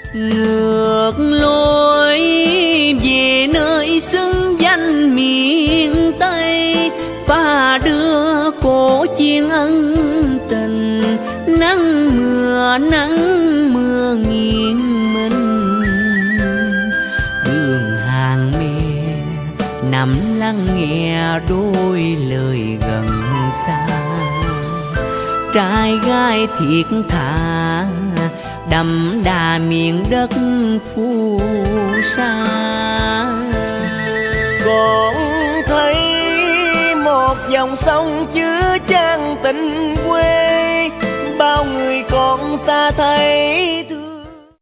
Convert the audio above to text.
ngược lối về nơi xưng danh miền Tây, và đưa cổ chiên ân tình. Nắng mưa nghiêng mình, đường hàng me nằm lắng nghe đôi lời gần xa. Trai gái thiệt thà đậm đà miền đất phù sa. Còn thấy một dòng sông chứa chan tình quê, bao người còn ta thấy thương.